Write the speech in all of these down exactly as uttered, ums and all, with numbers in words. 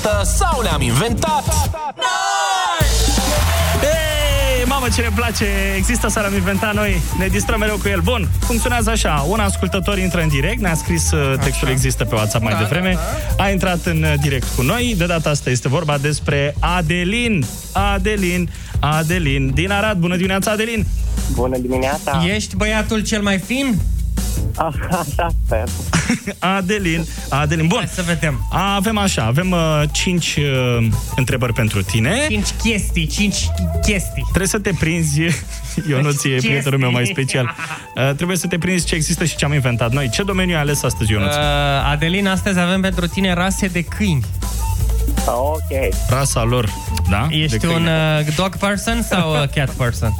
Există sau le-am inventat noi? Ei, mamă, ce ne place! Există sau le-am inventat noi? Ne distrăm mereu cu el. Bun, funcționează așa. Un ascultător intră în direct, ne-a scris textul, așa. Există pe WhatsApp mai da, devreme, da, da. A intrat în direct cu noi. De data asta este vorba despre Adelin. Adelin, Adelin din Arad. Bună dimineața, Adelin! Bună dimineața! Ești băiatul cel mai fin? Așa sper. Adelin, Adelin, bun. Hai să vedem. Avem așa, avem uh, cinci uh, întrebări pentru tine. Cinci chestii, cinci chestii. Trebuie să te prinzi, eu nu ție, prietenul meu mai special. Uh, trebuie să te prinzi ce există și ce am inventat noi. Ce domeniu ai ales astăzi, Ionuț? Uh, Adelin, astăzi avem pentru tine rase de câini. Ok. Rasa lor, da? Ești un uh, dog person sau uh, cat person?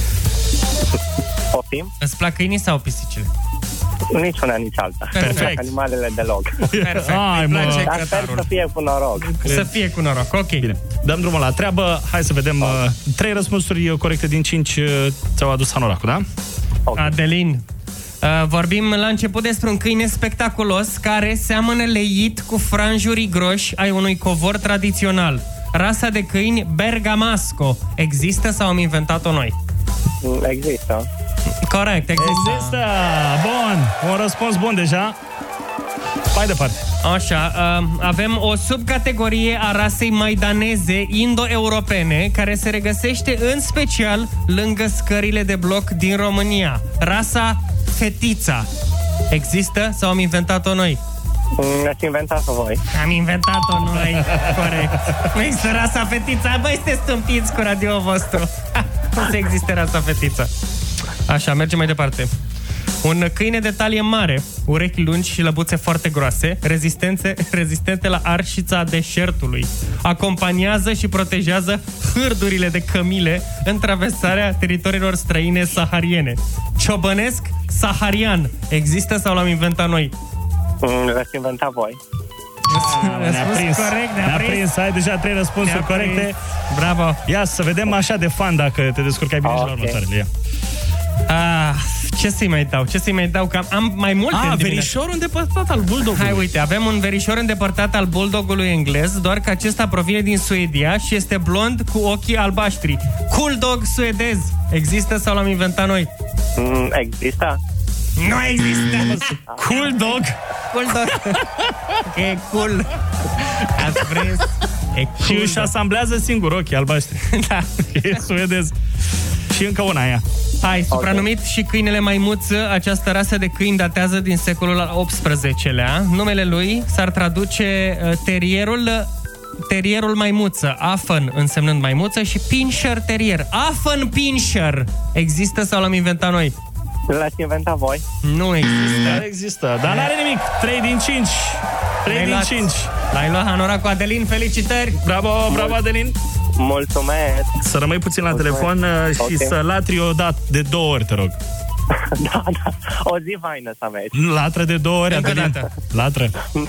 Poftim? Îți plac câinii sau pisicile? Nici una, nici alta. Perfect. Animalele deloc. Perfect. Ai, mă. Dar sper să fie cu noroc. Să fie cu noroc, ok. Bine. Dăm drumul la treabă. Hai să vedem. Uh, trei răspunsuri corecte din cinci uh, ți-au adus hanoracul, da? Okay. Adelin, uh, vorbim la început despre un câine spectaculos care seamănă leit cu franjuri groși ai unui covor tradițional. Rasa de câini Bergamasco există sau am inventat-o noi? Există. Corect, există. Există! Bun! Un răspuns bun deja. Mai departe. Așa, uh, avem o subcategorie a rasei maidaneze indo-europene care se regăsește în special lângă scările de bloc din România. Rasa fetița. Există sau am inventat-o noi? Ne-ați inventat-o voi. Am inventat-o noi, corect. Nu există rasa fetița. Băi, sunteți stâmpiți cu radio vostru. Nu se existe rasa fetița. Așa, mergem mai departe. Un câine de talie mare, urechi lungi și lăbuțe foarte groase, rezistente, rezistente la arșița deșertului. Acompaniază și protejează hârdurile de cămile în traversarea teritoriilor străine sahariene. Ciobănesc saharian. Există sau l-am inventat noi? L-ați inventat voi. Ne-a prins. Corect, ne-a, ne-a prins. prins. Ai deja trei răspunsuri Ne-a corecte. prins. Bravo. Ia să vedem așa de fan dacă te descurcai bine okay. și la următoarele. Ia. Ah, ce să-i mai dau? Ce să-i mai dau? Că am, am mai multe. Ah, verișorul îndepărtat al bulldogului. Hai, uite, avem un verișor îndepărtat al bulldogului englez, doar că acesta provine din Suedia și este blond cu ochii albaștri. Cool dog suedez. Există sau l-am inventat noi? Mm, există? Nu există. Cool dog. Cool dog. E cool. Ați prins. E cool. Și își asamblează singur ochii albaștri. Da. E suedez. Și încă una aia. Hai, supranumit okay. și câinele maimuță, această rasă de câini datează din secolul al optsprezecelea. Numele lui s-ar traduce uh, terierul terierul maimuță, Affen însemnând maimuță și Pinscher terrier. Affen Pinscher. Există sau l-am inventat noi? L-ați inventat voi? Nu există. Nu există, dar n-are nimic. trei din cinci. trei din luat, cinci. L-ai luat hanoracul, Adelin, felicitări. Bravo, bravo, Adelin. Mulțumesc. Să rămâi puțin la Mulțumesc. telefon și okay. să latri o dată de două ori, te rog. Da, da. O zi faină să aveți. Latră de două ori, Adelin. Latră.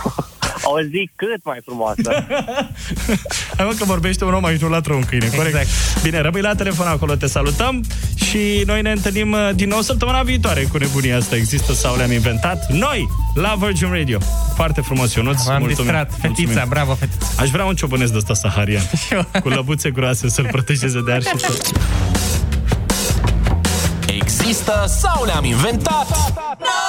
O zi cât mai frumoasă. Hai mă că vorbește un om aici, nu latră un câine, exact. Corect. Bine, rămâi la telefon acolo, te salutăm și noi ne întâlnim din nou săptămâna viitoare cu nebunia asta. Există sau le-am inventat? Noi, la Virgin Radio. Foarte frumos, Ionuț. V-am Mulțumim. distrat, fetița, Mulțumim. Bravo, fetița. Aș vrea un ciobănesc de ăsta saharian, cu lăbuțe groase, să-l protejeze de arșiță. Există sau le-am inventat noi?